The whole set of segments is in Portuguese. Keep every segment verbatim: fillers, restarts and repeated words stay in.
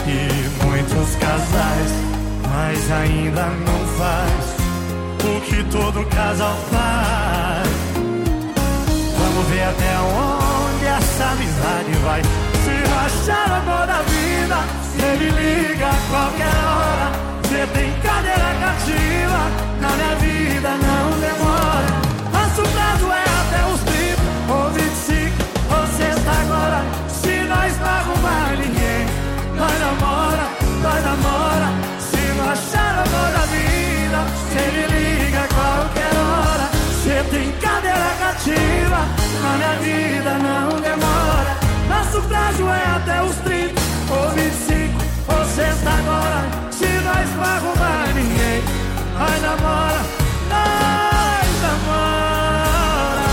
e muitos casais, mas ainda não faz o que todo casal faz. Vamos ver até onde essa amizade vai. Se não achar o amor da vida, cê me liga a qualquer hora. Cê tem cadeira cativa, na minha vida não demora. Nosso prazo é até os trinta ou vinte e cinco ou sexta agora. Se nós não arrumar ninguém, nós namora, nós namora. Se não achar o amor da vida, cê me liga a qualquer hora. Cê tem cadeira cativa, na minha vida não demora. Nosso prazo é até os trinta ou vinte e cinco ou sexta agora. Se nós não arrumar ninguém, nós namora, nós namora.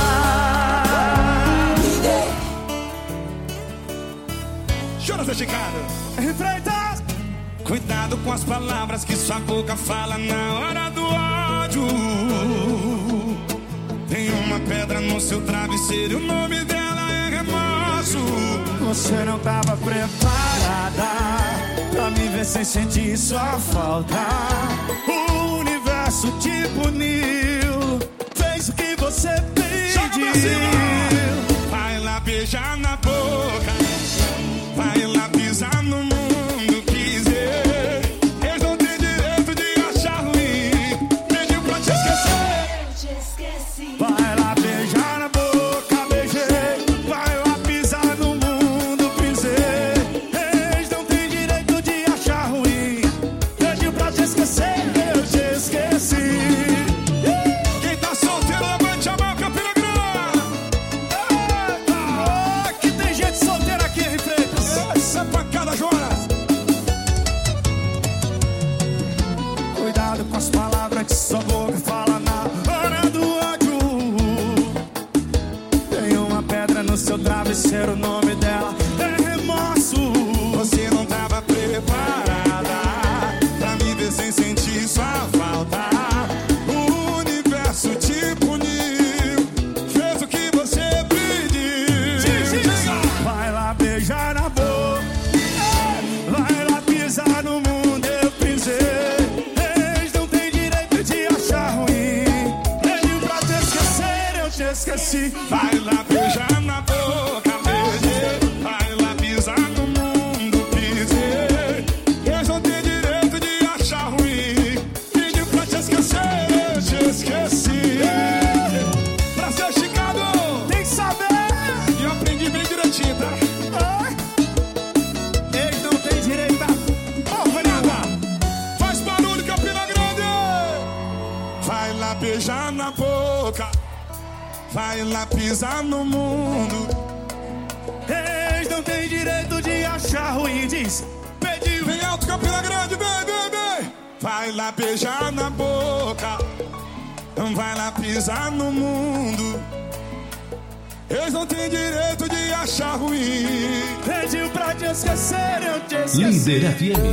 Chora, Zé Chicado. Freitas. Cuidado com as palavras que sua boca fala na hora do ódio. Tem uma pedra no seu travesseiro, o nome dela é remorso. Você não tava preparada pra me ver sem sentir sua falta. O universo te puniu, fez o que você pediu. Vai lá beijar na boca, vai lá pisar no mundo, quiser. Eles não têm direito de achar ruim. Pediu pra te esquecer, eu te esqueci. Vai lá beijar na boca, beijei. Vai lá pisar no mundo, pisei. Eles não têm direito de achar ruim. Pediu pra te esquecer, eu te esqueci. quem tá solteiro, levante a mão, Campina Grande. Oh, que tem gente solteira aqui, Freitas. Essa é pancada, Jonas. Cuidado com as palavras que sua boca fala na hora do ódio. Tem uma pedra no seu travesseiro, o nome dela é remorso. Você não tava preparada pra me ver sem sentir sua falta. O universo te puniu, fez o que você pediu. Vai lá beijar na boca, vai lá pisar no mundo, eu pisei. Eles não têm direito de achar ruim. Pediu pra te esquecer, eu te esqueci. Vai lá beijar na boca, beijei. Vai lá pisar no mundo, pisei. Eles não têm direito de achar ruim. Pediu pra te esquecer, eu te esqueci. Prazer, Chicago. Tem que saber. E eu aprendi bem direitinho, tá? Ai. Eles não têm direito a... Oh, Vanada. Faz barulho, Campina Grande. Vai lá beijar na boca, vai lá pisar no mundo. Eles não têm direito de achar ruim, diz. Pediu. Vem alto, Campina Grande, vem, vem, vem. Vai lá beijar na boca, vai lá pisar no mundo. Eles não têm direito de achar ruim. Pediu pra te esquecer, eu te esqueci. Líder F M.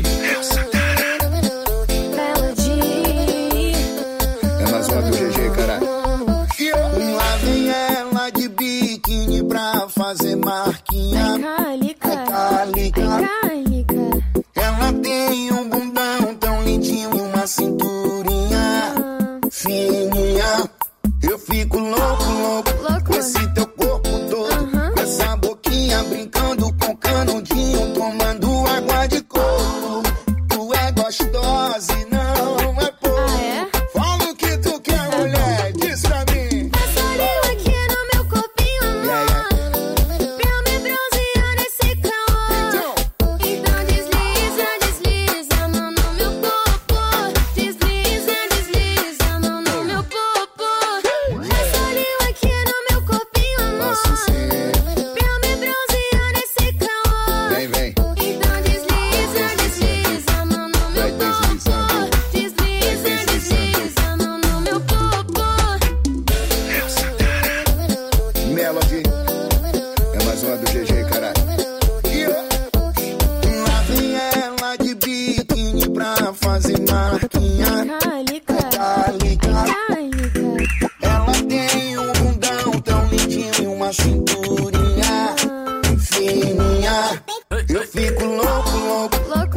É mais uma do G G, caralho. Lá vem ela de biquíni pra fazer marquinha. Calica, Calica. calica. Ela tem um bundão tão lindinho e uma cinturinha fininha. Eu fico louco, louco, Louco. com esse teu corpo todo. Aham. Com essa boquinha brincando com canudinho, tomando água de coco. Tu é gostosa e não é pouco. Ah, é? Fala o que tu quer, mulher, diz pra mim. Passa ali aqui no meu corpinho, amor. Pra me bronzear nesse calor. Então desliza, desliza a mão no meu popô. Desliza, desliza a mão no meu popô. Passa ali aqui no meu corpinho, amor. Nossa Senhora. Pra me bronzear nesse calor. Vem, vem. Então desliza, desliza a mão no meu Vai deslizando. popô. Desliza, desliza a mão no meu popô. Melody. É mais uma do G G, caralho. Lá vem ela de biquíni pra fazer marquinha. Calica, Calica. calica. Ela tem um bundão tão lindinho e uma cinturinha fininha. Eu fico louco, louco, Louco.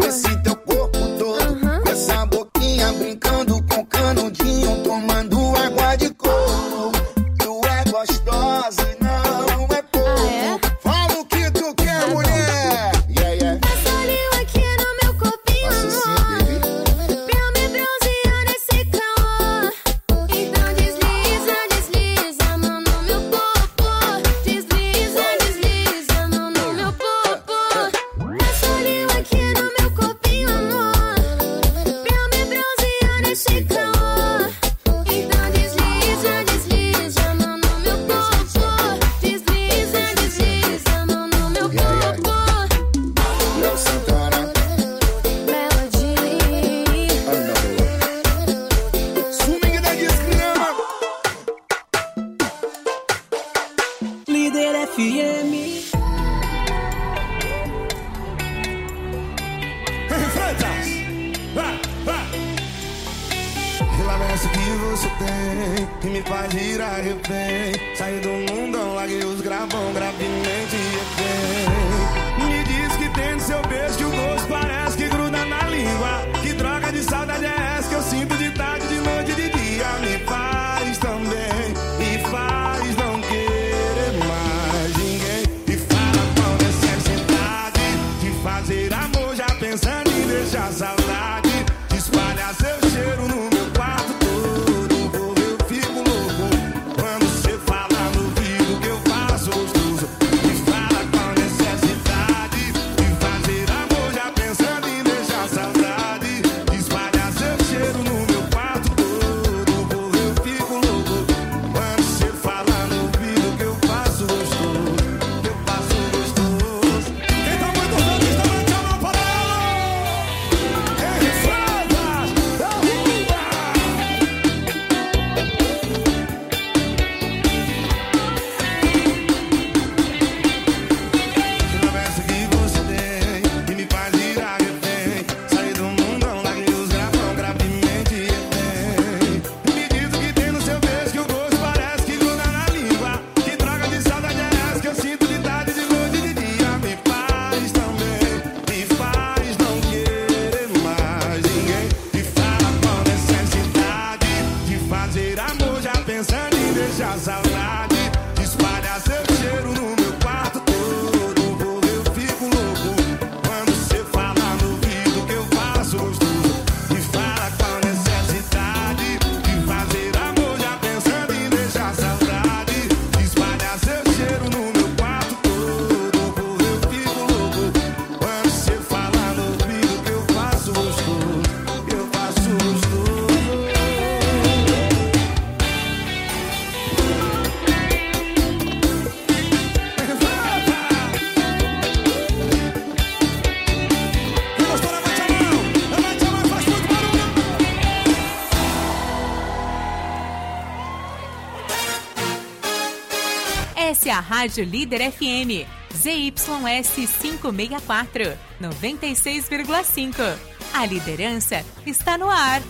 promessa que você tem, que me faz girar refém. Saí do mundão, larguei os gravão, gravemente refém. Me diz que tem no seu beijo que o gosto parece que gruda na língua. Que droga de saudade é essa que eu sinto de tarde, de noite, de dia. Me faz também, me faz não querer mais ninguém. E fala com necessidade de fazer amor, já pensando em deixar saudade. Espalha seu cheiro no meu quarto todo, povo, eu fico louco quando você fala no ouvido que eu faço gostoso. E fala com necessidade de fazer amor, já pensando em deixar saudade. Espalha seu cheiro no meu quarto todo, povo, eu fico louco quando você fala no ouvido que eu faço gostoso, que eu faço gostoso. Quem tá muito feliz tá levantando a mão para ela. Ei, Frotas da rua. Que promessa que você tem, que me faz girar refém. Saí do mundão, larguei os gravão, gravemente refém. Me diz o que tem no seu beijo que o gosto parece que gruda na língua. Que droga de saudade é essa que eu sinto de tarde, de noite, de dia. Me faz também, me faz não querer mais ninguém. E fala com necessidade de fazer amor, já pensando em deixar saudade. Espalha seu cheiro no meu quarto todo, povo, eu fico louco quando você fala no ouvido que eu faço gostoso. E fala com necessidade de fazer amor, já pensando em deixar saudade. Espalha seu cheiro no meu quarto todo, povo, eu fico louco quando você fala no ouvido que eu faço gostoso, que eu faço gostoso. Quem gostou, levante a mão, levante a mão e faz muito barulho. Essa é a Rádio Líder F M, Z Y S quinhentos e sessenta e quatro, noventa e seis vírgula cinco. A liderança está no ar.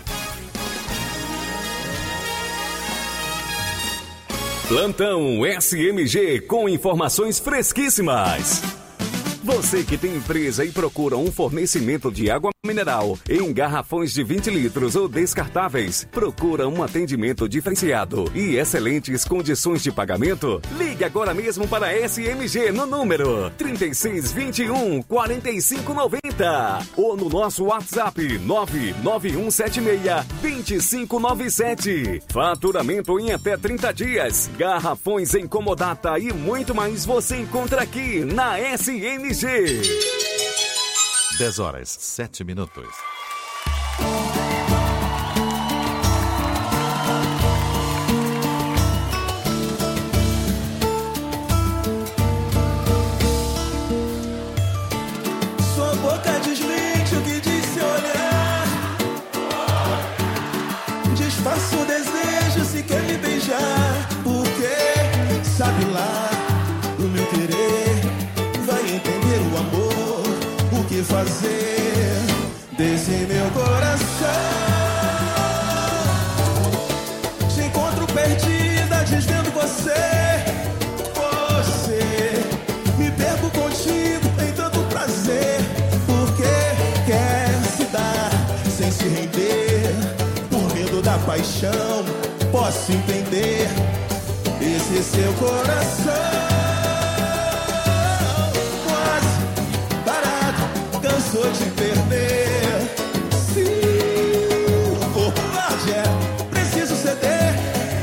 Plantão S M G com informações fresquíssimas. Você que tem empresa e procura um fornecimento de água mineral em garrafões de vinte litros ou descartáveis, procura um atendimento diferenciado e excelentes condições de pagamento? Ligue agora mesmo para a S M G no número trinta e seis, vinte e um, quarenta e cinco, noventa ou no nosso WhatsApp nove nove um sete seis, dois cinco nove sete. Faturamento em até trinta dias, garrafões em comodata e muito mais você encontra aqui na S M G. dez horas, sete minutos. Sua boca desmente o que disse olhar. Disfarça o desejo se quer me beijar. Porque sabe lá do meu querer, vai entender o amor, o que fazer desse meu coração. Te encontro perdida, desvendo você. Você, me perco contigo em tanto prazer. Porque quer se dar sem se render, por medo da paixão. Posso entender esse seu coração. Cansou de perder. Se o corpo arde, é preciso ceder.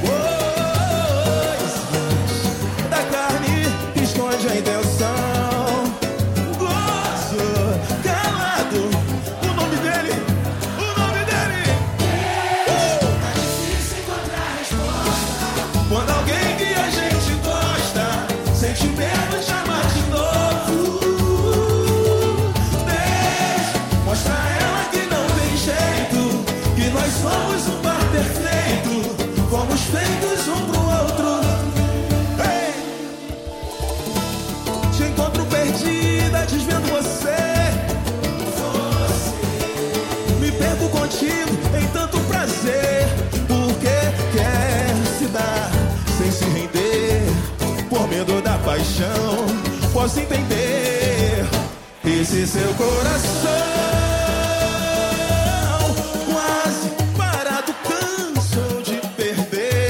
Pois da carne esconde a intenção. Gozo calado, o nome dele, o nome dele. Tá difícil encontrar a resposta. Quando alguém que a gente gosta sente medo de amar de novo. Mostra a ela que não tem jeito, que nós somos um par perfeito, fomos feitos um pro outro. Hey! Te encontro perdida, desvendo você. Você, me perco contigo em tanto prazer. posso entender esse seu coração quase parado, cansou de perder.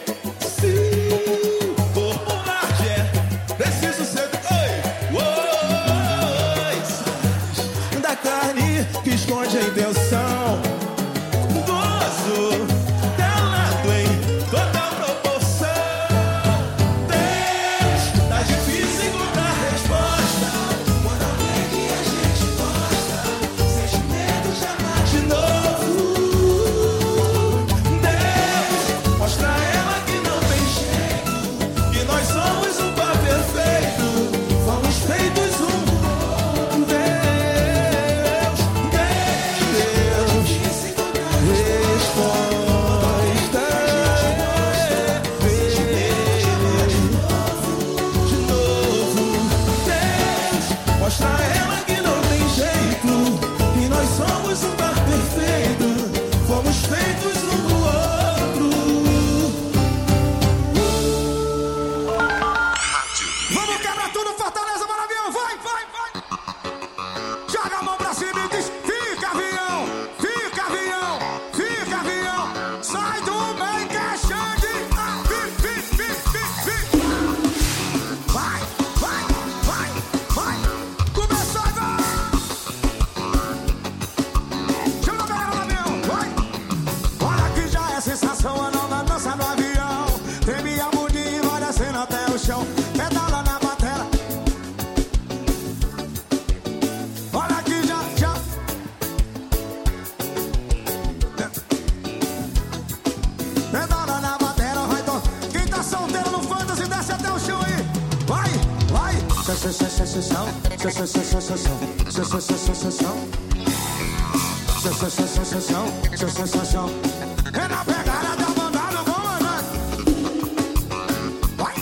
Sim, por morte é preciso ser. Oi, oi, da carne que esconde a intenção. Gozo calado em total proporção. Deus, tá difícil encontrar resposta. Quando alguém que a gente gosta sente medo de amar de novo. Deus, mostra a ela que não tem jeito, que nós somos um par perfeito, fomos feitos um. Deus, Deus, resposta. De novo, Deus, mostra a ela que não tem jeito, que nós somos um par perfeito, fomos feitos um do outro. Vamos quebrar tudo, Fortaleza, maravilha, vai, vai, vai. Joga a mão pra cima e diz: fica avião, fica avião, fica avião. Sai do meio que é Xande. Ah, fi, fi, fi, fi, fi. Vai, vai, vai, vai. Começou agora. Chama a galera do avião, vai. Olha que já é sensação, a nova dança no avião. Treme a bundinha e vai descendo até o chão. Pedala na batera. Olha que já, já. Pedala na batera, vai to. Quem tá solteiro no fantasy, desce até o chão aí. Vai, vai. Sensação, sensação, sensação, sensação. Sensação, sensação. É na pegada da banda do comandante. Vai.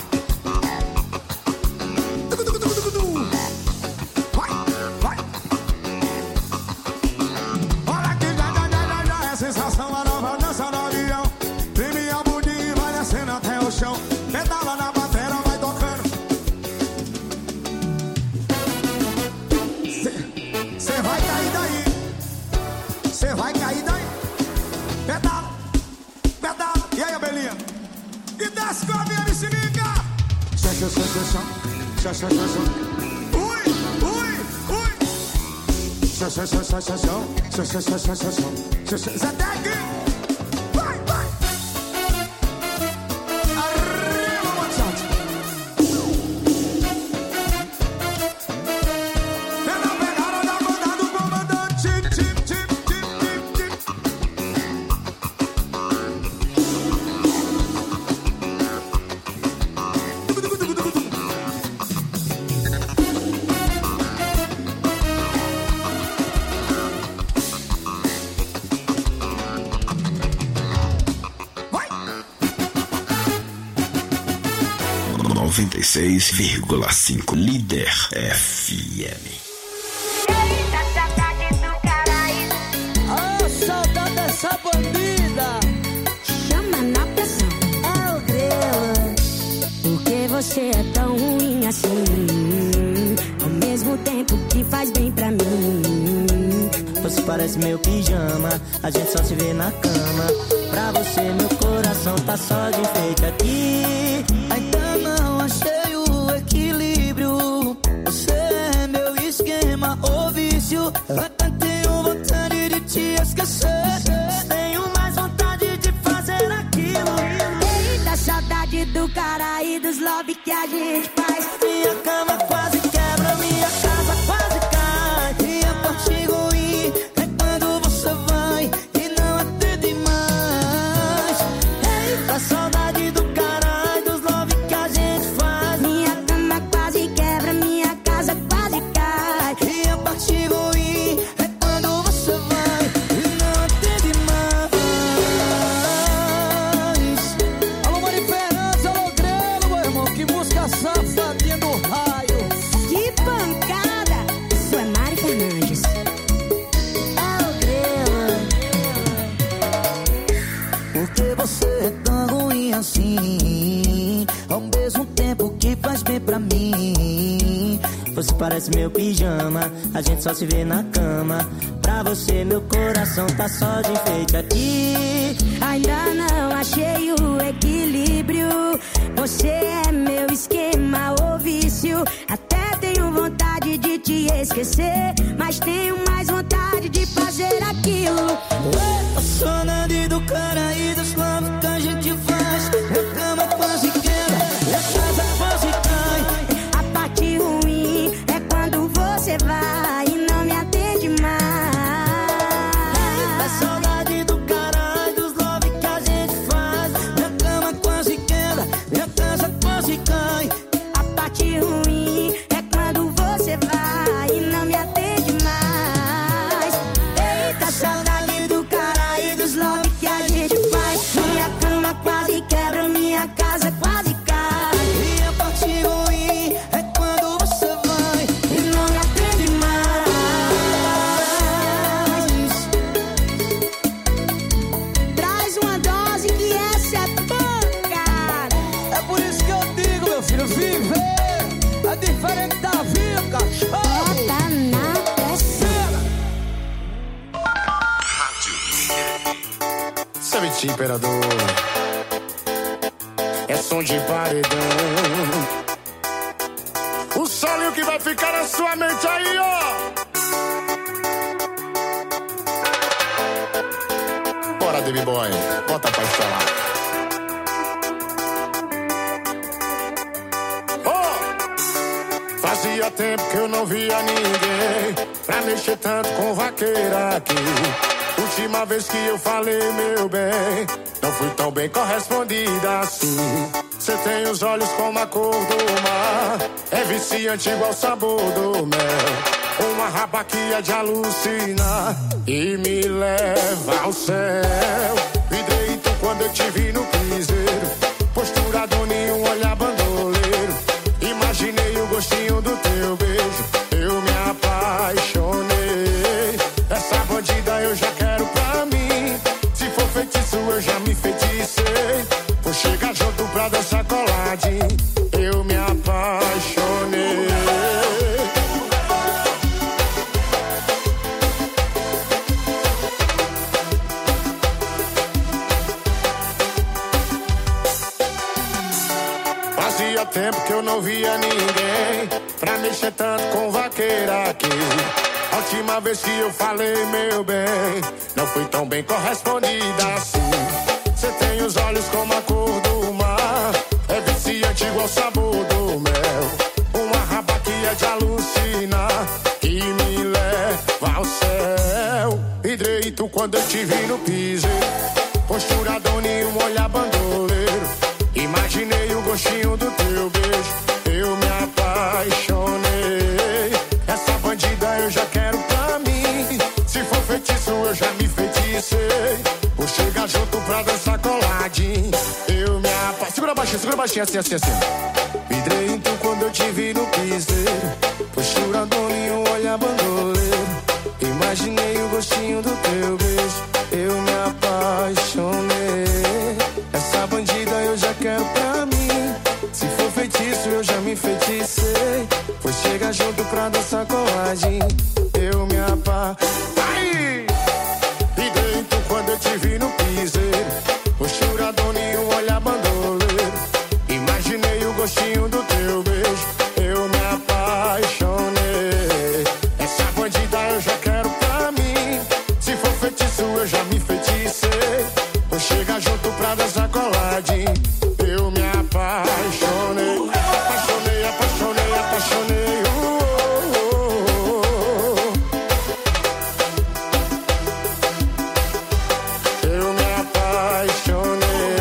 Tucu, tucu, tucu, tucu, tucu. Vai, vai. Olha que já, já, já, já, já é sensação, a nova dança no avião. Treme a bundinha e vai descendo até o chão. Pedala na batera, vai tocando. Cê vai cair daí. Cê vai cair daí. Pedala, pedala. E aí, Abelinha? E desce com a minha bicicleta. Sensação, sensação. Ui, ui, ui. Sensação, sensação, sensação, sensação. Zé Tec. Vai, vai. Arriba, moçada. É na pegada da banda do comandante. Tip, tip, tip, tip, tip, tip. Vai. noventa e seis vírgula cinco Líder F M. Eita, saudade do caralho. Ah, saudade dessa bandida. Chama na pressão. É o grelo. Por que você é tão ruim assim? Ao mesmo tempo que faz bem pra mim. Você parece meu pijama, a gente só se vê na cama. Pra você meu coração tá só de enfeite aqui. Ainda não achei o equilíbrio. Você é meu esquema ou vício. Eu tenho vontade de te esquecer. Tenho mais vontade de fazer aquilo. Eita, saudade do cara e dos love que a gente faz. Minha cama quase quebra, minha casa quase cai. E a parte ruim é quando você vai e não atende mais. Eita, saudade do cara e dos love que a gente faz. Minha cama quase quebra, minha casa quase cai. E a parte ruim é quando você vai e não atende mais. Alô, Mari Fernandes, alô, Grelo, meu irmão. Que música safadinha parece meu pijama. A gente só se vê na cama. Pra você meu coração tá só de enfeite aqui. Ainda não achei o equilíbrio. Você é meu esquema ou vício. Até tenho vontade de te esquecer, mas tenho mais vontade de fazer aquilo. Eu sou nada do cara e dos love que a gente faz. Minha cama quase quebra, minha casa quase cai. A parte ruim é quando você vai e não me atende mais. A saudade do cara e dos love que a gente faz. Minha cama quase quebra, minha casa quase cai. A parte ruim é quando você vai e não me atende mais. Eita, saudade do cara e dos love que a gente faz. Minha cama quase quebra, minha casa quase cai. E a parte ruim é quando você vai e não me atende mais. Traz uma dose que essa é pouca. É por isso que eu digo, meu filho, viver é diferente da vida, cachorro. Bota na pressão. Sabe, imperador, é som de paredão. O solinho que vai ficar na sua mente aí, ó. Bora, Baby Boy, bota pra instalar. Oh! Fazia tempo que eu não via ninguém pra mexer tanto com vaqueira aqui. Última vez que eu falei, meu bem, não fui tão bem correspondida assim. Cê tem os olhos como a cor do mar, é viciante igual o sabor do mel. Uma rabaquia de alucinar e me leva ao céu. Vidreito quando eu te vi no piseiro, postura do ninho, um olhar bandoleiro. Imaginei o gostinho do teu beijo, eu me apaixonei. Essa bandida eu já quero pra mim, se for feitiço eu já me feiticei. Vou chegar junto pra dançar coladinho, eu me apaixonei. Fazia tempo que eu não via ninguém pra mexer tanto com vaqueira aqui. A última vez que eu falei, meu bem, não fui tão bem correspondida assim. Cê tem os olhos como a cor do mar, é viciante igual o sabor do mel. Uma rabaquia de alucinar que me leva ao céu. Hidreito quando eu te vi no piseiro, postura dona e um olhar bandoleiro. Imaginei o gostinho do teu beijo, eu me apaixonei. Essa bandida eu já quero pra mim, se for feitiço eu já me feiticei. Vou chegar junto pra dançar coladinho, eu me apaixonei. Segura baixinho, segura baixinho, assim, assim, assim. Vidreito quando eu te vi no piseiro, postura dona e um olhar bandoleiro. Imaginei o gostinho do teu beijo, eu me apaixonei. Essa bandida eu já quero pra mim, se for feitiço eu já me feiticei. Vou chegar junto pra dançar coladinho, eu me apaixonei. E dentro quando eu te vi no piseiro, postura dona e um olhar bandoleiro. Imaginei o gostinho do teu beijo, eu me apaixonei. Essa bandida eu já quero pra mim, se for feitiço eu já me feiticei. Vou chegar junto pra dançar coladinho, eu me apaixonei. Apaixonei, apaixonei, apaixonei. Uh, uh, uh, uh. Eu me apaixonei.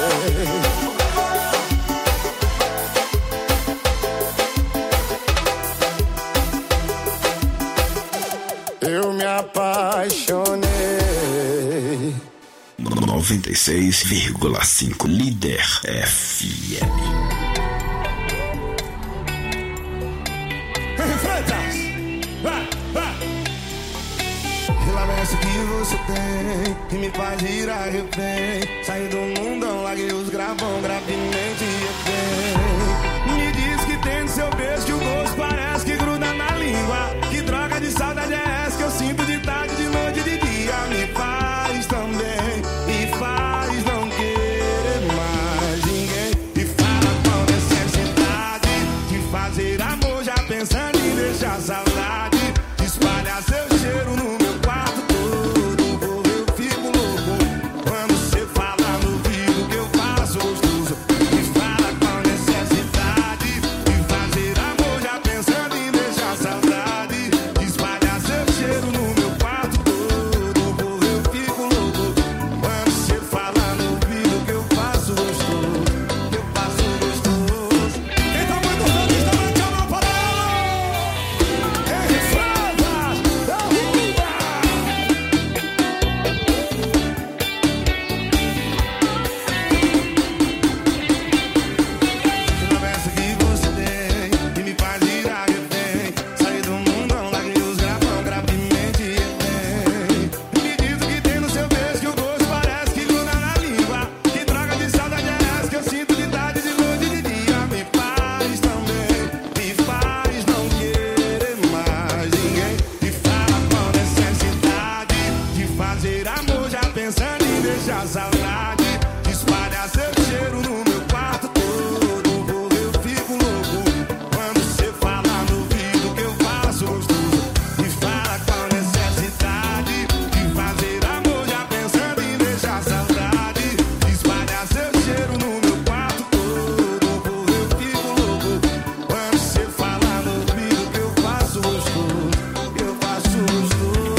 Eu me apaixonei. noventa e seis vírgula cinco Líder F M. Freitas! Vai, vai! Ela essa que você tem, que me faz girar refém. Saí do mundão, larguei os gravão, gravemente refém. Me diz que tem seu beijo que o gosto parece que gruda na língua. Que droga de saudade é essa que eu sinto de tarde, de noite e de dia? Me faz também, me faz não querer mais ninguém. E fala com necessidade de fazer amor já pensando em deixar saudade. Espalha seu cheiro no meu quarto todo, povo, eu fico louco quando você fala no ouvido que eu faço gostoso. Me fala com necessidade de fazer amor já pensando em deixar saudade. Espalha seu cheiro no meu quarto todo, povo, eu fico louco quando você fala no ouvido que eu faço gostoso, que eu faço gostoso. Quem tá muito feliz também quer uma palavra. Quem fala da rua. A promessa que você tem e me faz virar refém. Sair do mundão, larguei os grafão, gravemente refém. E me diz o que tem no seu beijo que o gosto parece que gruda na língua. Que droga de saudade é essa que eu sinto de tarde, de noite e de dia? Me faz também, me faz não querer mais ninguém. E fala com necessidade de fazer amor já pensando em deixar saudade. Espalha seu cheiro no meu quarto todo, povo, eu fico louco quando você fala no ouvido que eu faço gostoso. E fala com necessidade de fazer amor já pensando em deixar saudade. Espalha seu cheiro no meu quarto todo, povo, eu fico louco quando você fala no ouvido que eu faço gostoso, que eu faço gostoso.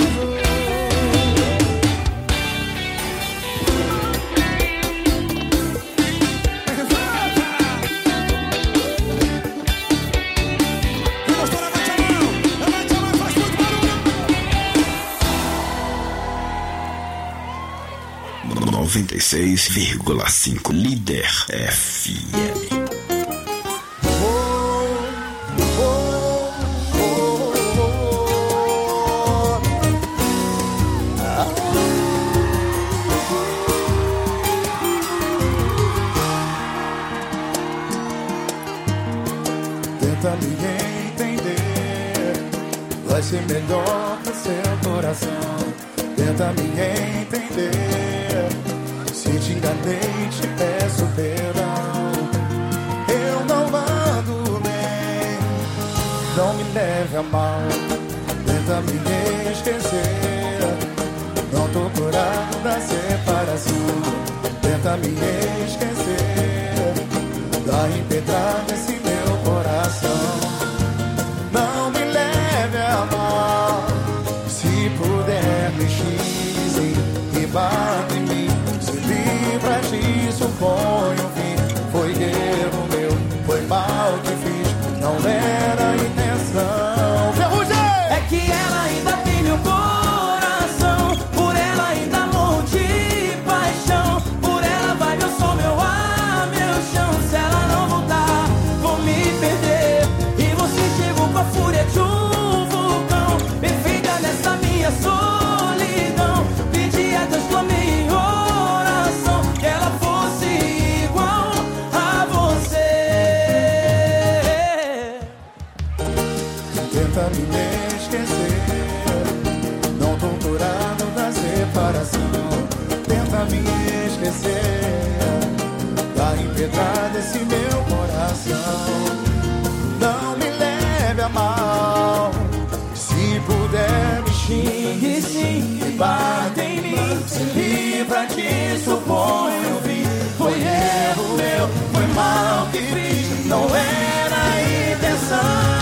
Quem gostou, levante a mão, levante a mão e faz muito barulho. noventa e seis vírgula cinco Líder F M. Tenta me entender, vai ser melhor pro seu coração. Tenta me entender, se te enganei te peço perdão. Eu não ando bem, não me leve a mal. Tenta me esquecer, não tô curado da separação. Tenta me esquecer, dá impetrada esse meu coração. Não me leve a mal, se puder me xise e bate em mim. Se livra disso, põe um fim. Foi erro meu, foi mal que fiz, não era a intenção. Ferrugem! É que ela ainda tem meu coração, por ela ainda morro de paixão. Por ela vai meu som, meu ar, meu chão. Se ela não voltar, vou me perder. E você chegou com a fúria de um vulcão, perfeita nessa minha solidão. Pedi a Deus, clamei em oração, que ela fosse igual a você. Tenta me esquecer, não tô curado da separação. Tenta me esquecer, tá empedrado esse meu coração. Não me leve a mal, se puder me xingue sim, e bate em mim. Se livra disso, põe um fim. Foi erro meu, foi mal que fiz, não era a intenção.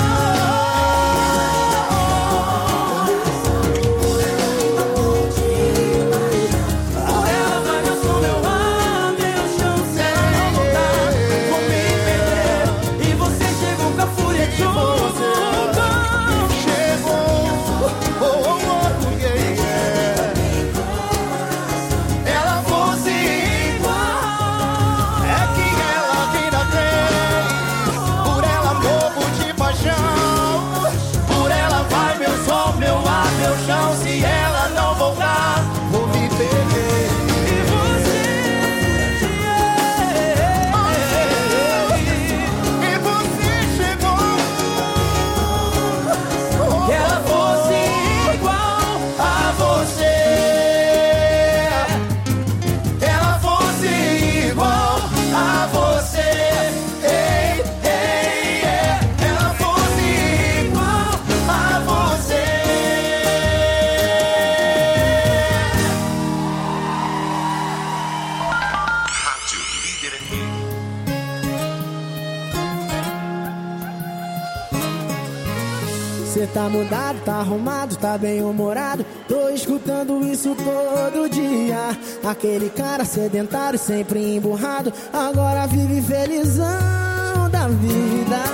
tá mudado, tá arrumado, tá bem humorado. Tô escutando isso todo dia. Aquele cara sedentário, sempre emburrado, agora vive felizão da vida.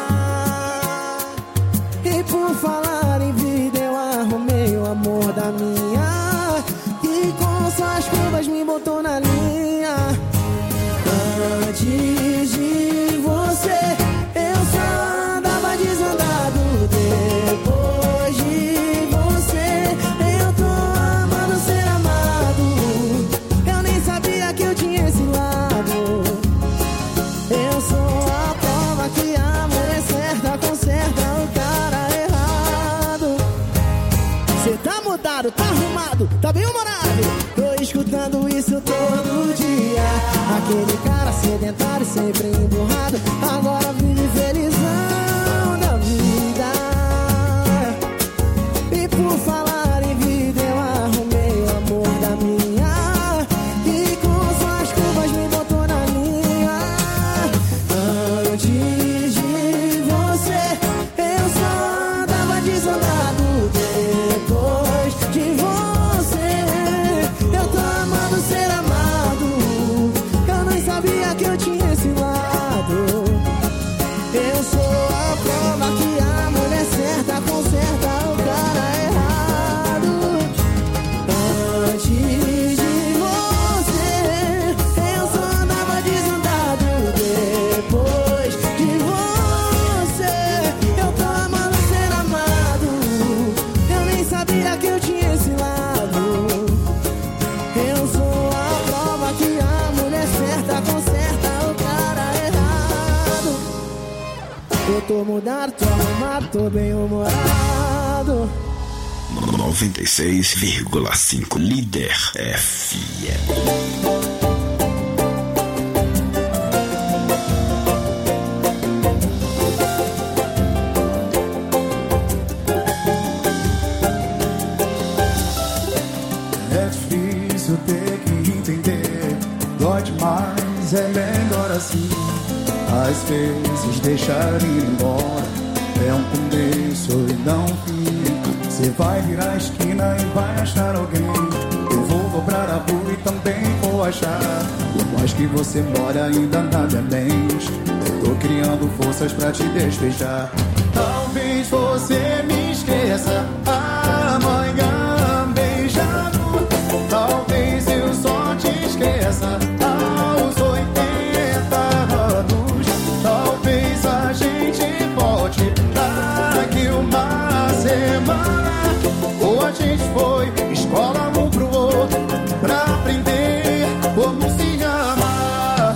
E por falar em vida, eu arrumei o amor da minha, que com suas curvas me botou na linha. Antes de você, eu só andava desandado. Depois de você, eu tô amando ser amado. Eu nem sabia que eu tinha esse lado. Eu sou a prova que a mulher certa conserta o cara errado. Cê tá mudado, tá arrumado, tá bem humorado. Tô escutando isso todo dia. Aquele cara sedentário, sempre emburrado, agora vive felizão da vida. E por falar em vida, eu arrumei o amor da minha, que com suas curvas me botou na linha. Antes de você, eu só andava desandado. Depois de você, eu tô amando ser amado. Eu nem sabia que eu tinha esse lado. Eu sou a prova que a mulher certa conserta o cara errado. Antes de você, eu só andava desandado. Depois de você, eu tô amando ser amado. Eu nem sabia que eu tinha esse lado. Eu sou a prova que a mulher certa conserta o cara errado. Eu tô mudado, tô arrumado, tô bem humorado. noventa e seis vírgula cinco Líder F M. É difícil ter que entender, dói demais, é melhor assim. Às vezes deixar ir embora é um começo e não um fim. Você vai virar a esquina e vai achar alguém. Eu vou dobrar a rua e também vou achar. Por mais que você mora ainda na minha mente, eu tô criando forças pra te despejar. Talvez você me esqueça amanhã beijando. Talvez eu só te esqueça aos oitenta anos. Talvez a gente volte daqui uma semana. Ou a gente foi escola um pro outro pra aprender como se ama.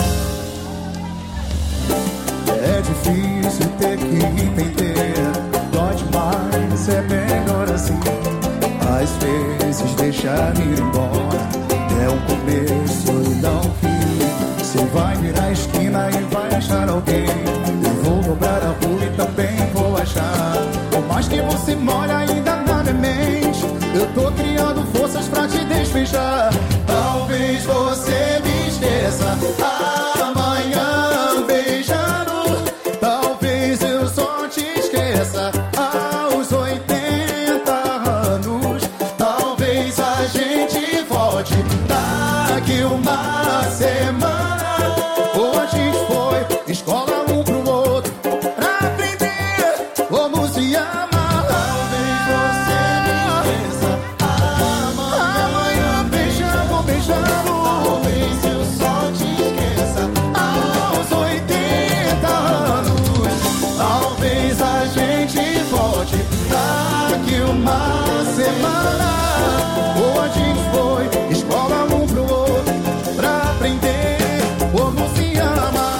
É difícil ter que entender, dói demais, é melhor assim. Às vezes deixar ir embora é um começo e não um fim. Você vai virar a esquina e vai achar alguém. Eu vou dobrar a rua e também vou achar. Por mais que você mora ainda na minha mente, eu tô criando forças pra te despejar. Talvez você me esqueça amanhã beijando. Talvez eu só te esqueça aos oitenta anos. Talvez a gente volte daqui uma semana. Ou a gente foi escola um pro outro pra aprender como se ama. Talvez você me esqueça amanhã beijando, beijando. Talvez eu só te esqueça aos oitenta anos. Talvez a gente volte daqui uma semana. Ou a gente foi escola um pro outro pra aprender como se ama.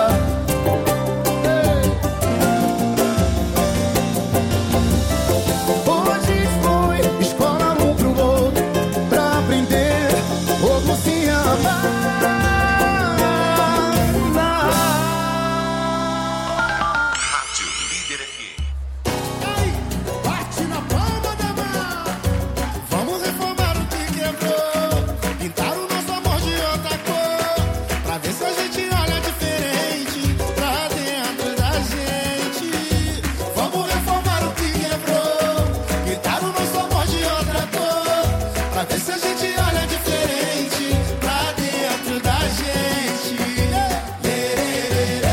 Hoje foi escola um pro outro pra aprender como se ama. Bate na palma da mão. pra ver se a gente olha diferente pra dentro da gente. Lererê,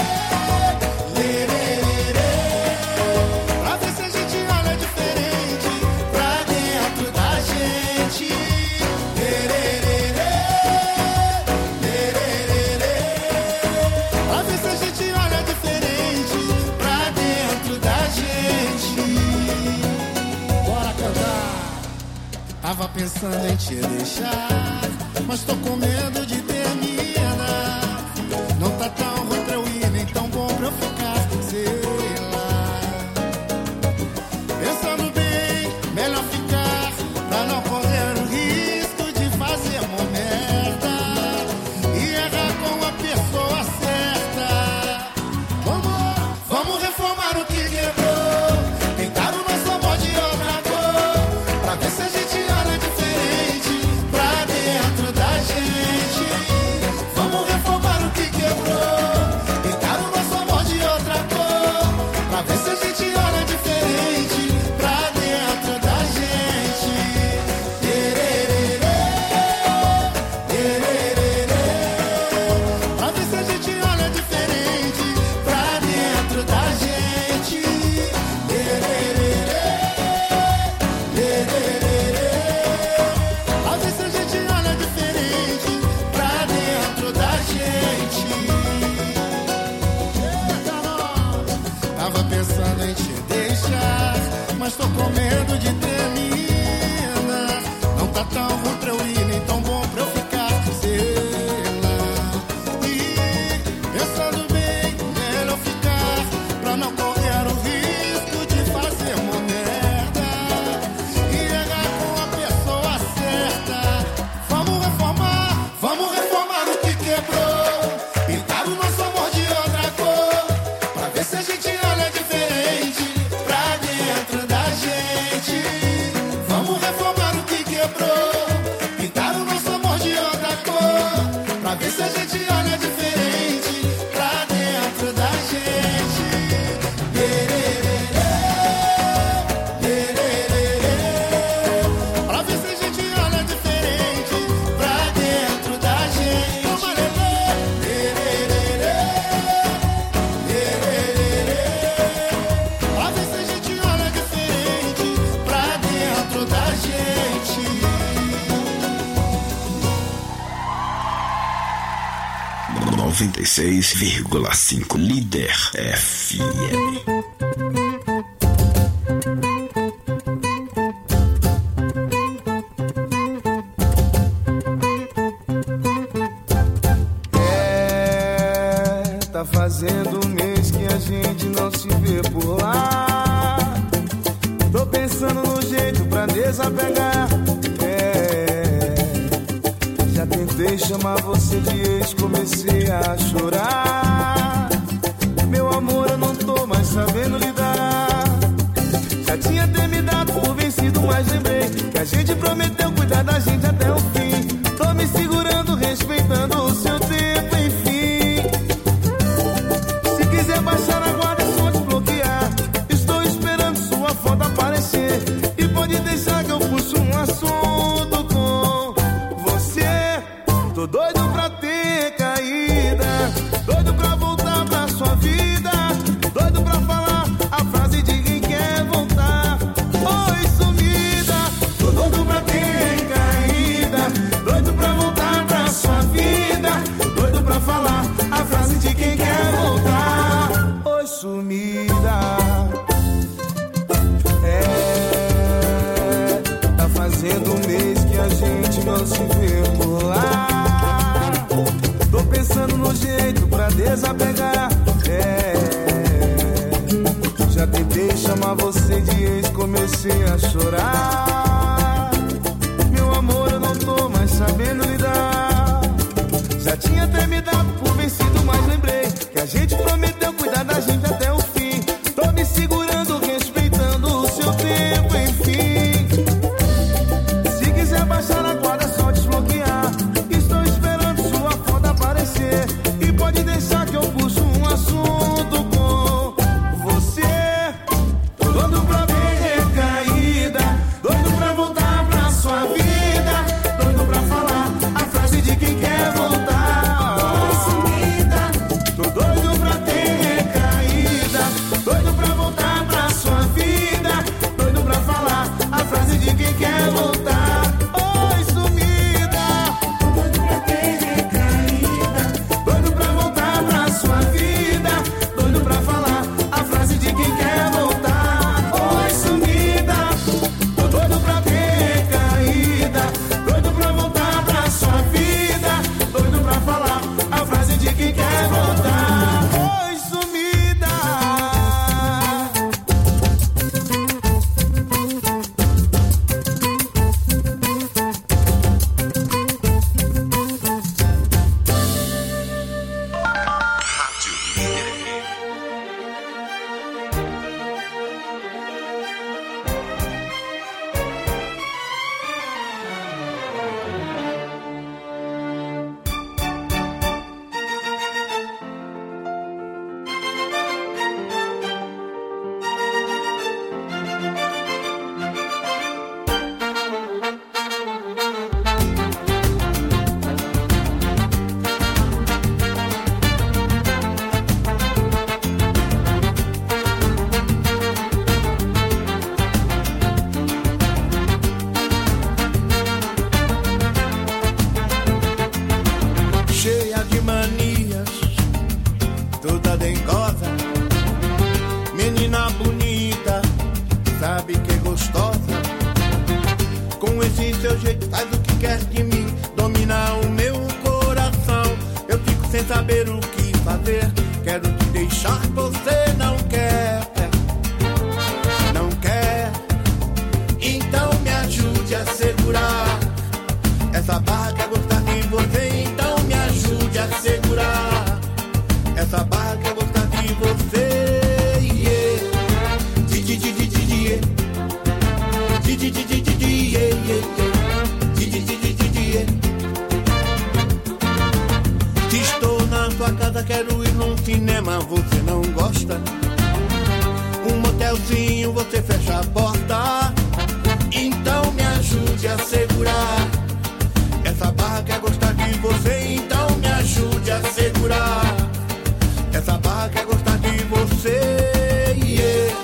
lererê, pra ver se a gente olha diferente pra dentro da gente. Lererê, lererê, pra ver se a gente olha diferente pra dentro da gente. Bora cantar. Tava pensando em te deixar, mas tô com medo de terminar. Não tá tão ruim pra eu ir, nem tão bom pra eu ficar, sei lá. Pensando bem, melhor ficar, pra não correr o risco de fazer uma merda e errar com a pessoa certa. Vamos, vamos reformar o que quebrou, tentar o nosso amor de outra cor, pra ver se a gente olha diferente pra dentro da gente. Vamos reformar o que quebrou, tentar o nosso amor de outra cor, pra ver se a gente olha diferente pra dentro da gente. Tererê, tererê, pra ver se a gente olha diferente pra dentro da gente. Tererê, tererê, pra ver se a gente olha diferente pra dentro da gente. Eita, nós. Tava pensando em te deixar, mas tô com medo de terminar. Não tá tão ruim pra eu ir, nem tão bom pra eu ficar, sei lá. E pensando bem, melhor ficar, pra não correr o risco de fazer uma merda e errar com a pessoa certa. Vamos reformar, vamos reformar o que quebrou, pintar o nosso amor de outra cor, pra ver se a gente olha diferente pra dentro da gente. Vamos reformar o que quebrou, pintar o nosso amor de outra cor, pra ver se a gente olha diferente pra dentro da gente. Lererê, lererê, pra ver se a gente olha diferente pra dentro da gente. Vamos, lererê, lererê, lererê, pra ver se a gente olha diferente pra dentro da gente. noventa e seis vírgula cinco Líder F M. É, tá fazendo um mês que a gente não se vê por lá. Tô pensando no jeito pra desapegar. É, já tentei chamar você de ex, comecei a chorar. Meu amor, eu não tô mais sabendo lidar. Já tinha até me dado por vencido, mas lembrei que a gente prometeu cuidar da gente até o fim. Tô me segurando, respeitando o seu tempo, enfim. Se quiser baixar a guarda, é só desbloquear. Estou esperando sua foto aparecer. E pode deixar que eu puxo um assunto com você. Tô doido pra ter caída, doido pra voltar pra sua vida, doido pra falar a frase de quem quer voltar. Oi, sumida. Tô doido pra ter caída, doido pra voltar pra sua vida, doido pra falar a frase de quem quer voltar. Oi, sumida. É, tá fazendo um mês que a gente não se vê por lá. Tô pensando no jeito pra desapegar. É, já tentei chamar você de ex, comecei a chorar. Meu amor, eu não tô mais sabendo lidar. Já tinha até me dado por vencido, mas lembrei que a gente prometeu cuidar da gente até o fim. Tô me segurando, respeitando o seu tempo, enfim. Se quiser baixar a guarda, é só desbloquear. Estou esperando sua foto aparecer. E pode deixar que eu puxo um assunto com você. Tô doido pra ver recaída, doido esse seu jeito faz o que quer de mim, domina o meu coração. Eu fico sem saber o que fazer, quero te deixar, você não quer, não quer. Então me ajude a segurar essa barra, quer gostar de você. Então me ajude a segurar essa barra, quer gostar de você. Se estou na sua casa, quero ir num cinema, você não gosta? Um motelzinho, você fecha a porta. Então me ajude a segurar essa barra, quer gostar de você. Então me ajude a segurar essa barra, quer gostar de você. Yeah.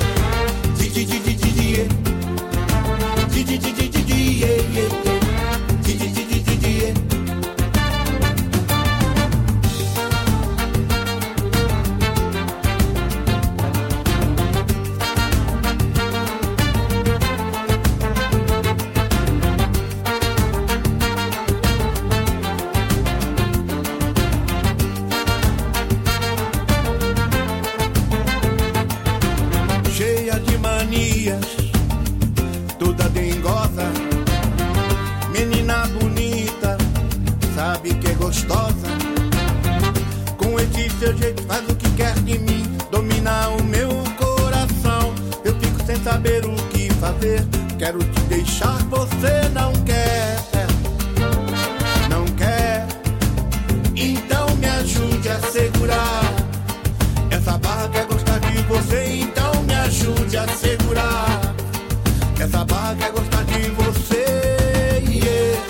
Cheia de manias, toda dengosa, menina bonita, sabe que é gostosa. Com esse seu jeito faz o que quer de mim, domina o meu coração. Eu fico sem saber o que fazer, quero te deixar, você não quer, não quer. Então me ajude a segurar essa barra, quer gostar de você. Então me ajude a segurar essa barra, quer gostar de você. Yeah.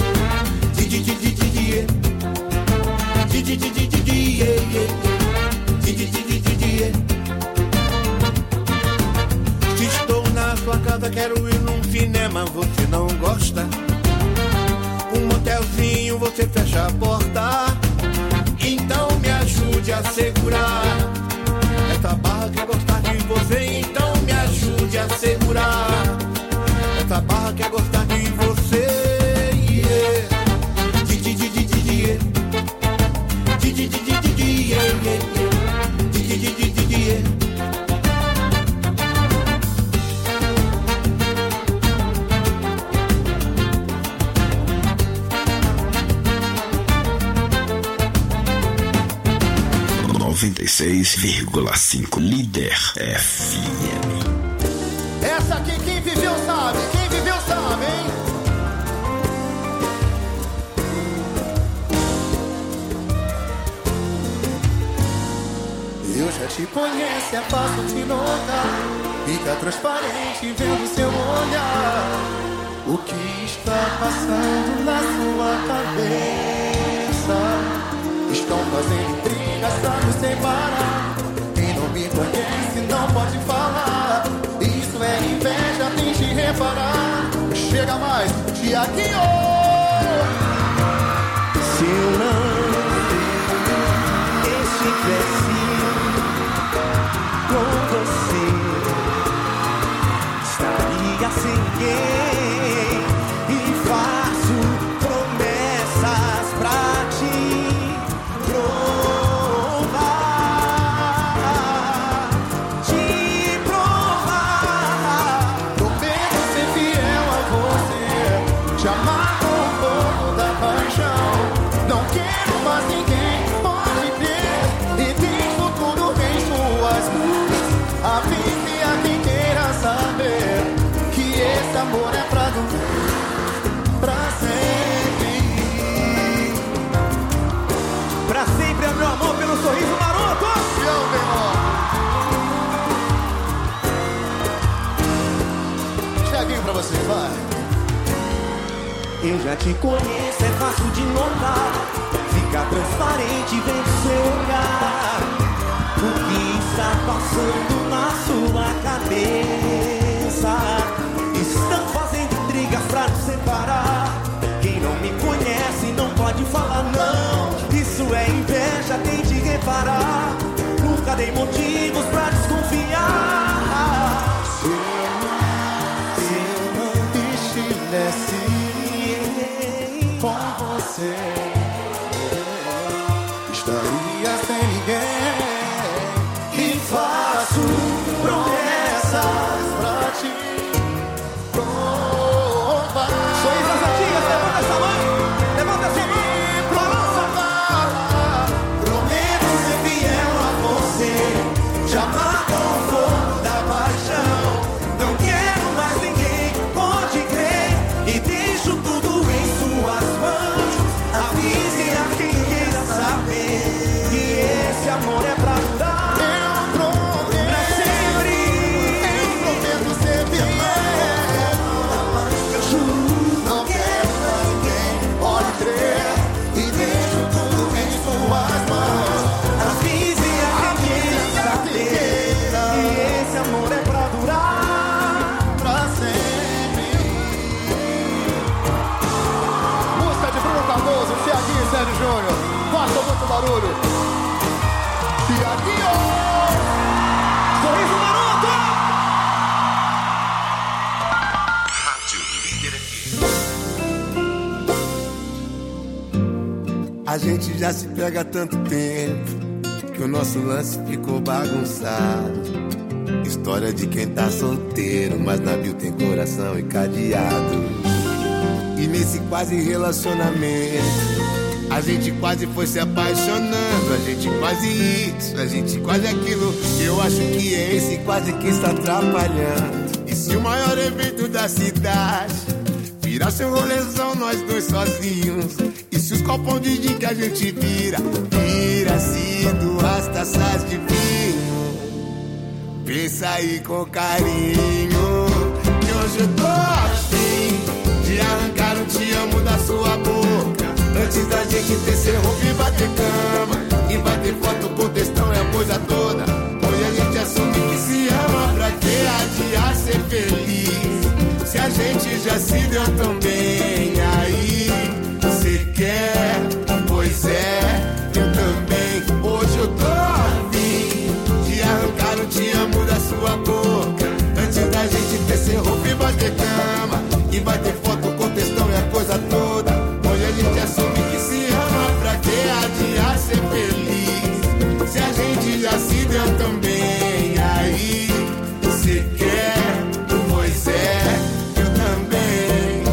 Se estou na sua casa, quero ir num cinema, você não gosta? Um motelzinho, você fecha a porta. Então me ajude a segurar essa barra, quer gostar de você. Então me ajude a segurar essa barra, quer gostar de você. Yeah. noventa e seis vírgula cinco Líder F M. Essa aqui quem viveu sabe, quem viveu sabe, hein? Eu já te conheço, é fácil te notar. Fica transparente vendo seu olhar. O que está passando na sua cabeça? Estão fazendo intrigas pra nos separar. Quem não me conhece não pode falar. Isso é inveja, tem de reparar. Chega mais, Tiaguinho! Se eu não estivesse com você, estaria sem ninguém. E faço promessas pra ti. Amor é pra durar, pra sempre. Pra sempre é meu amor pelo sorriso maroto. Meu menor. Tiaguinho pra você, vai. Eu já te conheço, é fácil de notar. Fica transparente, vem do seu olhar. O que está passando na sua cabeça? Estão fazendo intrigas pra nos separar. Quem não me conhece não pode falar não. Isso é inveja, tem de reparar. Nunca dei motivos pra desconfiar. Se eu não, se eu não estivesse com você. Estaria sem ninguém e faço promessas pra ti. Prova. Sorriso às atias, levanta essa mão, levanta essa mão. Prometo ser fiel a você, jamais com o fogo da paixão. Não quero mais ninguém, pode crer, e deixo tudo em suas mãos. Avise a quem queira saber que esse amor é pra durar. Eu prometo pra sempre. Eu prometo ser fiel. Eu juro, não quero mais ninguém, pode crer, e deixo tudo em suas mãos. Avise a quem queira saber que esse amor é pra durar pra sempre. Música de Bruno Cardoso, Thiaguinho e Sérgio Júnior. Façam muito barulho. Thiaguinho! Sorriso maroto! Rádio Líder F M. A gente já se pega há tanto tempo que o nosso lance ficou bagunçado. História de quem tá solteiro, mas navio tem coração e cadeado. E nesse quase relacionamento, a gente quase foi se apaixonando. A gente quase isso, a gente quase aquilo. Eu acho que é esse quase que está atrapalhando. E se o maior evento da cidade virasse um rolezão, nós dois sozinhos, e se os copos de gin que a gente vira vira-se duas taças de vinho, pensa aí com carinho, que hoje eu tô afim de arrancar um te amo da sua boca, antes da gente tecer roupa e bater cama, e bater foto com textão e a coisa toda. Hoje a gente assume que se ama, pra que adiar ser feliz, se a gente já se deu tão bem. Aí cê quer, pois é, eu também. Hoje eu tô afim de arrancar o te amo da sua boca, antes da gente tecer roupa e bater cama, e bater foto com textão e a coisa toda. Hoje a gente assume que se ama, pra que adiar ser feliz, se a gente já se deu tão bem. Aí cê quer, pois é, eu também.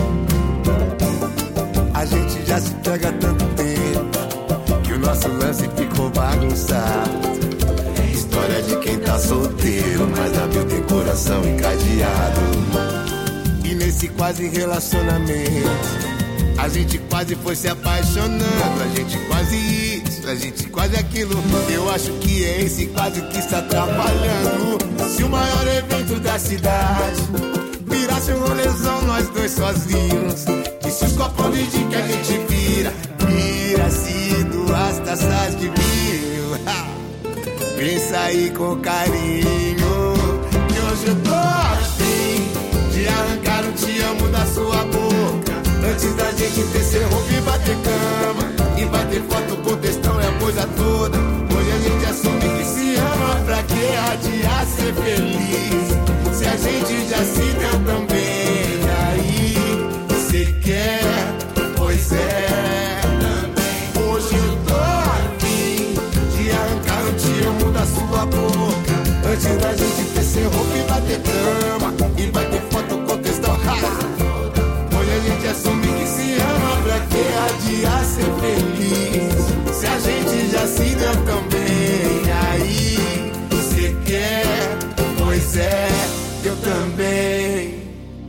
A gente já se pega há tanto tempo que o nosso lance ficou bagunçado. História de quem tá solteiro, mas navio tem coração encadeado. E nesse quase relacionamento, a gente quase foi se apaixonando. A gente quase isso, a gente quase aquilo. Eu acho que é esse quase que está atrapalhando. Se o maior evento da cidade virasse um rolezão, nós dois sozinhos, e se os copos de gin que a gente vira vira-se duas taças de vinho, pensa aí com carinho, que hoje eu tô afim de arrancar um te amo da sua boca, antes da gente tecer roupa e bater cama, e bater foto com textão e a coisa toda. Hoje a gente assume que se ama, pra que adiar ser feliz, se a gente já se deu tão bem. Aí cê quer, pois é, também. Hoje eu tô afim de arrancar o te amo da sua boca, antes da gente tecer roupa e bater cama, e bater foto com textão. Hoje a gente assume que se ama, pra que adiar ser feliz, se a gente já se deu tão bem. Aí cê quer, pois é, eu também.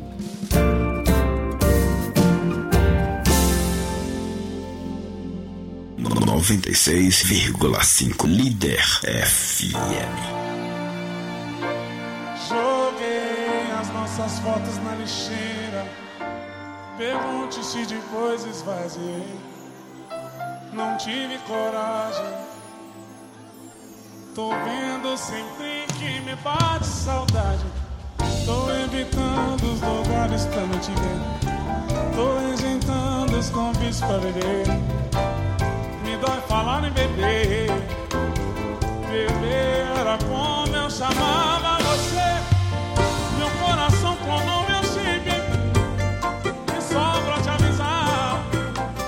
noventa e seis vírgula cinco Líder F M. Joguei as nossas fotos na lixeira, pergunte se depois esvaziei. Não tive coragem, tô vendo sempre que me bate saudade. Tô evitando os lugares pra não te ver, tô rejeitando os convites pra beber. Me dói falar em beber, beber era como eu chamava você. Meu coração clonou meu chip, e só pra te avisar,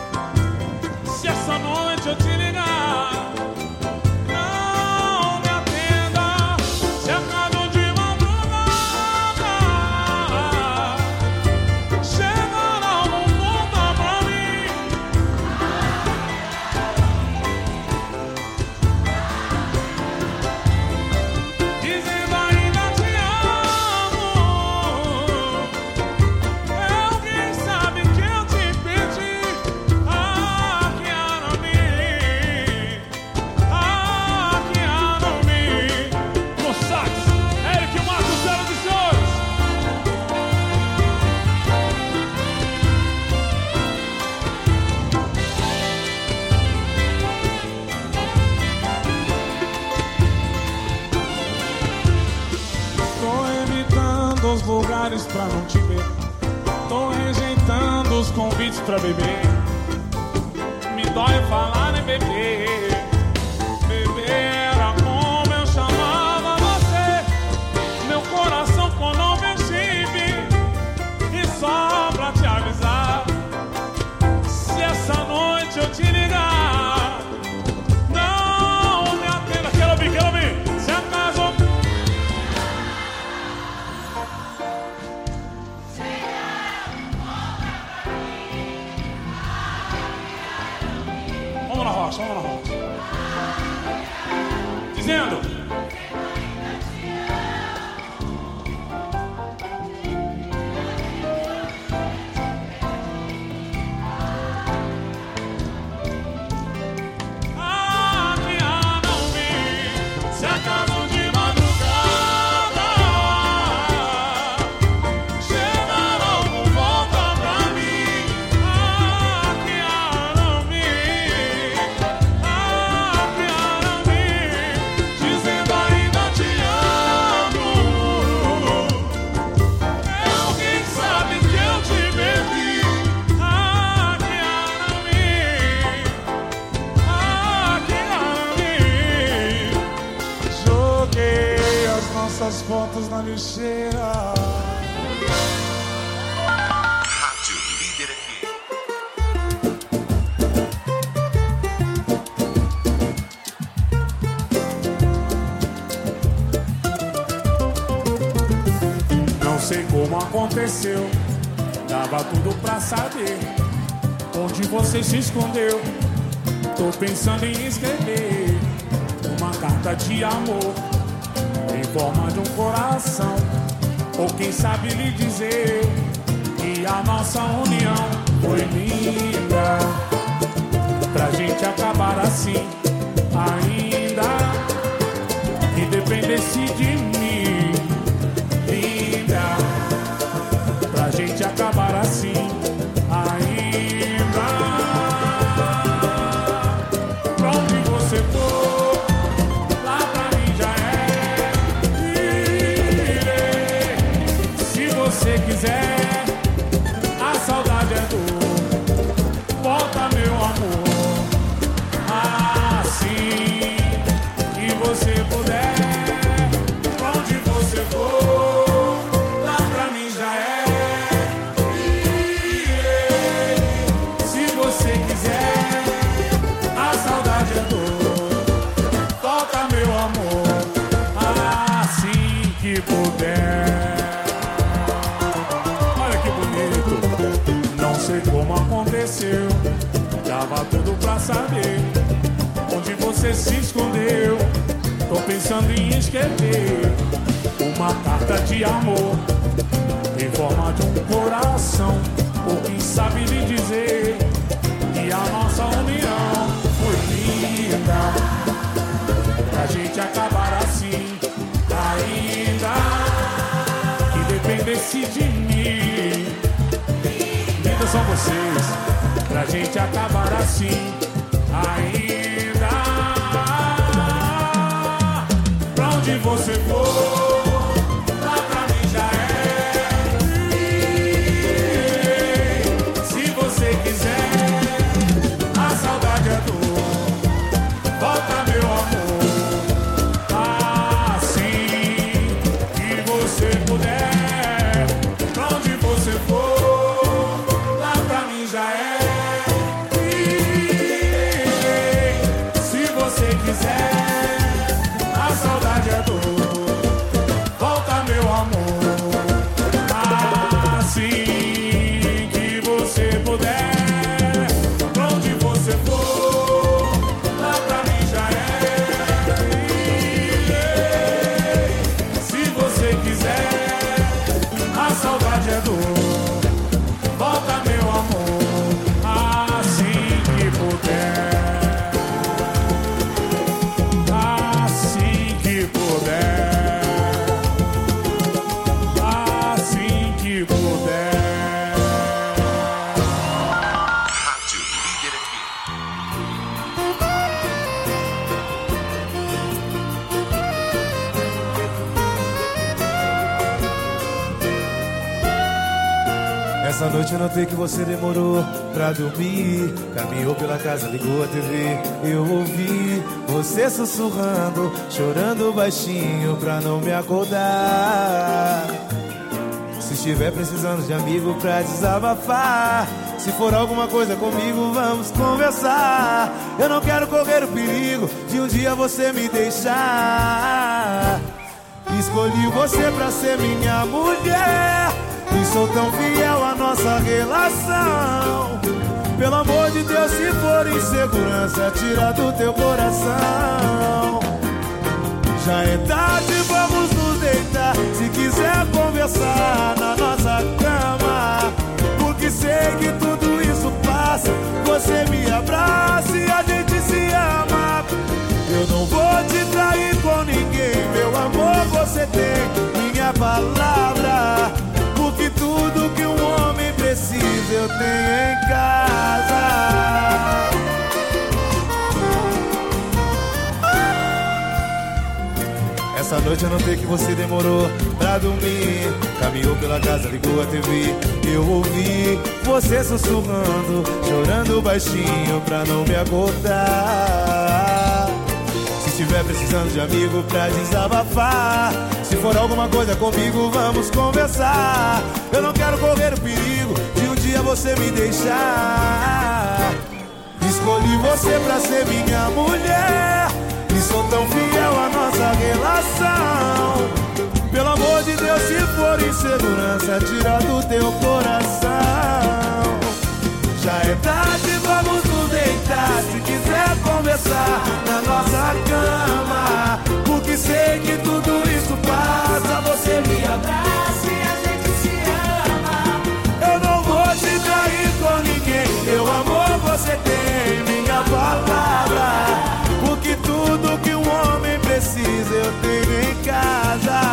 convite pra beber. Me dói falar em beber. Beber era como eu chamava você. Meu coração com nome é chip. E só pra te avisar, se essa noite eu te ligar, não me atenda. Quero ouvir, quero ouvir. Se acaso vamos na rocha, vamos na rocha. Dizendo ah, que ah, não vi. Se acaso de madrugada chegar algum volta pra mim. Ah, que ah, não vi. Ah, que ah, não vi. Dizendo ainda te amo. É alguém que sabe que eu te bebi. Ah, que ah, não vi. Ah, que ah, não vi. Joguei as nossas fotos na lixeira. Rádio Líder F M. Não sei como aconteceu, dava tudo pra saber onde você se escondeu. Tô pensando em escrever uma carta de amor em forma de um coração, ou quem sabe lhe dizer que a nossa união foi linda, pra gente acabar assim ainda, que dependesse de mim, linda, pra gente acabar assim ainda. Pra onde você for, lá pra mim já é. Irei, se você quiser, a saudade é dor. Volta, meu amor, assim que você puder. Pra onde você for, lá pra mim já é. Irei, se você quiser, a saudade é dor. Volta, meu amor, assim que puder. Olha que bonito. Não sei como aconteceu, dava tudo pra saber onde você se escondeu. Tô pensando em escrever uma carta de amor em forma de um coração, ou quem sabe lhe dizer que a nossa união foi linda, pra gente acabar assim ainda, que dependesse de mim. Lindas são vocês, pra gente acabar assim ainda. Pra onde você for, lá pra mim já é. Irei, se você quiser, a saudade é dor. Volta, meu amor, assim que você puder. Pra onde você for, lá pra mim já é. Irei, se você quiser, a saudade é dor. Volta, meu amor, assim que você puder. Pra onde você for, lá pra mim já é. Irei, se você quiser, a saudade é dor. Volta, meu amor, assim que puder. Essa noite eu notei que você demorou pra dormir. Caminhou pela casa, ligou a T V. Eu ouvi você sussurrando, chorando baixinho pra não me acordar. Se estiver precisando de amigo pra desabafar, se for alguma coisa comigo, vamos conversar. Eu não quero correr o perigo de um dia você me deixar. Escolhi você pra ser minha mulher e sou tão fiel à nossa relação. Pelo amor de Deus, se for insegurança, tira do teu coração. Já é tarde, vamos nos deitar. Se quiser conversar na nossa cama, porque sei que tudo isso passa. Você me abraça e a gente se ama. Eu não vou te trair com ninguém, meu amor, você tem minha palavra. Porque tudo que um homem precisa eu tenho em casa. Essa noite eu notei que você demorou pra dormir. Caminhou pela casa, ligou a T V. Eu ouvi você sussurrando, chorando baixinho pra não me acordar. Se estiver precisando de amigo pra desabafar, se for alguma coisa comigo, vamos conversar. Eu não quero correr o perigo de um dia você me deixar. Escolhi você pra ser minha mulher e sou tão fiel à nossa relação. Pelo amor de Deus, se for insegurança, tira do teu coração. Já é tarde, vamos nos deitar. Se quiser conversar na nossa cama, porque sei que tudo isso passa. Você me abraça e a gente se ama. Eu não vou te trair com ninguém, meu amor, você tem minha palavra. Porque tudo que um homem precisa eu tenho em casa.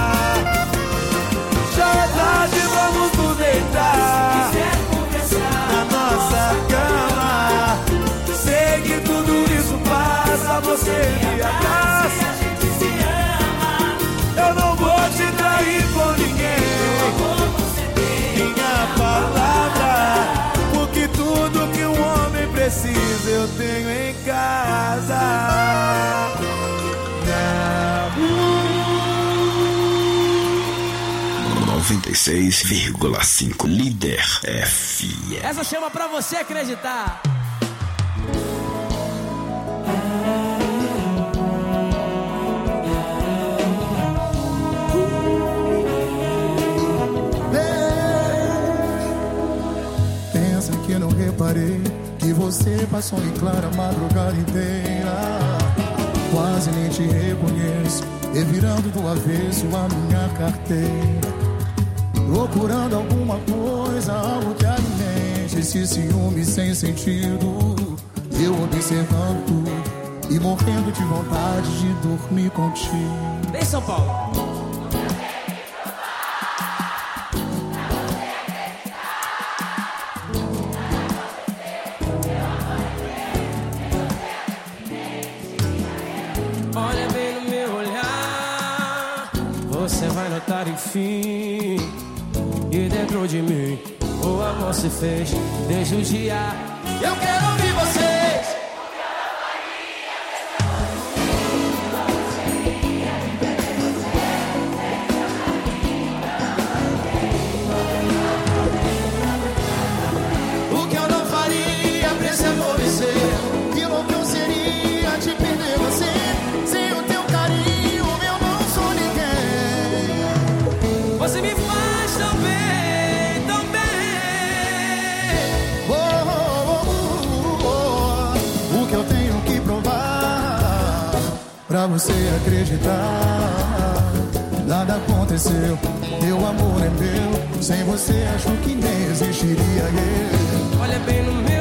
Já é tarde, vamos nos deitar. Se quiser conversar na nossa cama, sei que tudo isso passa. Você me abraça, a gente se ama. Eu não vou te trair com ninguém, meu amor, você tem minha palavra. Porque tudo que um homem precisa eu tenho em casa. noventa e seis vírgula cinco Líder F M. Essa chama pra você acreditar. Pensa que eu não reparei que você passou em clara a madrugada inteira. Quase nem te reconheço, revirando do avesso a minha carteira. Procurando alguma coisa, algo que alimente esse ciúme sem sentido. Eu observando tudo e morrendo de vontade de dormir contigo. Vem, São Paulo. Olha bem no meu olhar, você vai notar enfim. E dentro de mim o amor se fez desde o dia. Eu quero ouvir vocês. O que eu não faria pra se aborrecer, e o que eu seria de perder você. Sem o teu carinho eu não sou ninguém. Você me faz tão bem. Pra você acreditar, nada aconteceu, teu amor é meu. Sem você acho que nem existiria eu. Olha bem no meu